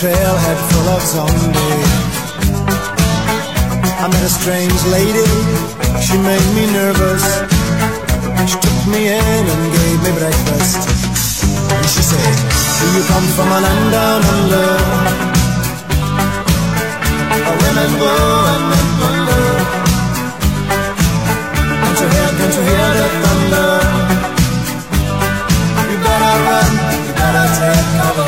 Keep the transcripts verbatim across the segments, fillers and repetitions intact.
trailhead full of zombies. I met a strange lady, she made me nervous. She took me in and gave me breakfast. And she said, do you come from a land down under? Where women go and men wonder. Can't you hear, can't you hear the thunder? You better run, you better take cover.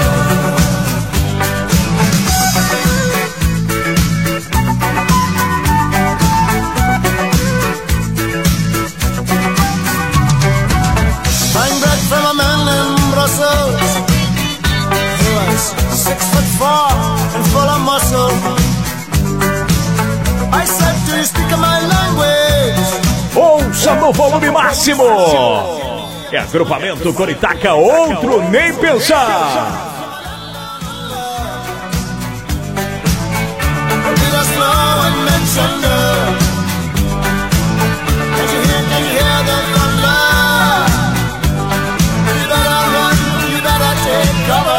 He was six foot four and full of muscle. I said, do you speak my language? Ouça no volume máximo. É agrupamento Coritaca, outro nem pensar. Cover.